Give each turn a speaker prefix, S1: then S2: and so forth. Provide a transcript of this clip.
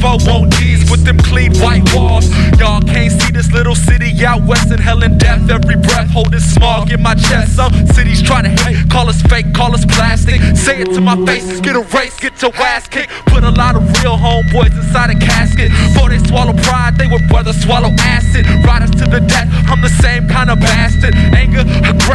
S1: 4 on D's with them clean white walls. Y'all can't see this little city out west in hell and death. Every breath holding smog in my chest. Some cities trying to hate, call us fake, call us plastic. Say it to my face, get erased, get your ass kicked. Put a lot of real homeboys inside a casket. Before they swallow pride, they would rather swallow acid. Riders to the death, I'm the same kind of bastard. Anger, aggression,